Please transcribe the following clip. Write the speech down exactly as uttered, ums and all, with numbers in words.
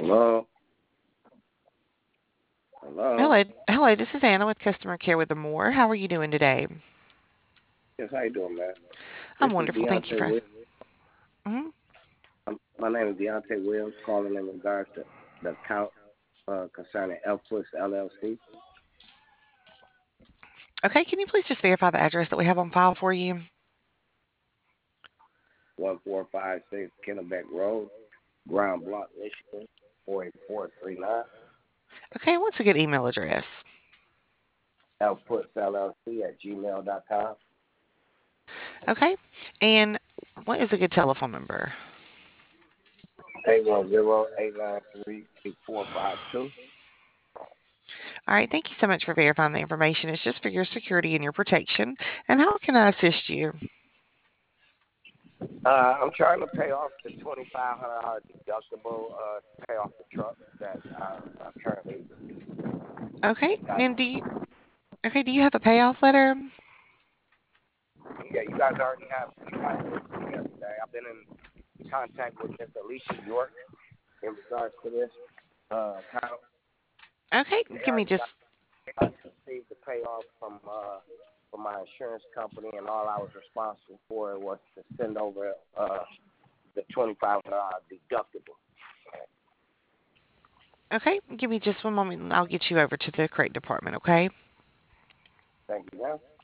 Hello? Hello? Hello, hello. This is Anna with Customer Care with the Moore. How are you doing today? Yes, how you doing, man? I'm This is wonderful. Thank you Deontay for. Williams. Mhm. Um, my name is Deontay Williams, calling in regards to the account uh, concerning Elfwoods L L C, Okay, can you please just verify the address that we have on file for you? one four five six Kennebec Road, Ground Block, Michigan, four eight four three nine. Okay, what's a good email address? Elfwoods L L C at gmail dot com. Okay, and what is a good telephone number? eight one zero, eight nine three, eight four five two. All right, thank you so much for verifying the information. It's just for your security and your protection. And how can I assist you? Uh, I'm trying to pay off the twenty-five hundred dollars deductible uh, to pay off the truck that uh, I currently Okay, got. and do you okay? Do you have a payoff letter? Yeah, you guys already have yesterday. I've been in contact with Miss Alicia York in regards to this uh, account. Okay, They give me already got just. they already received the payoff from uh, from my insurance company, and all I was responsible for was to send over uh, the twenty-five hundred dollars deductible. Okay, give me just one moment, and I'll get you over to the correct department. Okay. Thank you, ma'am.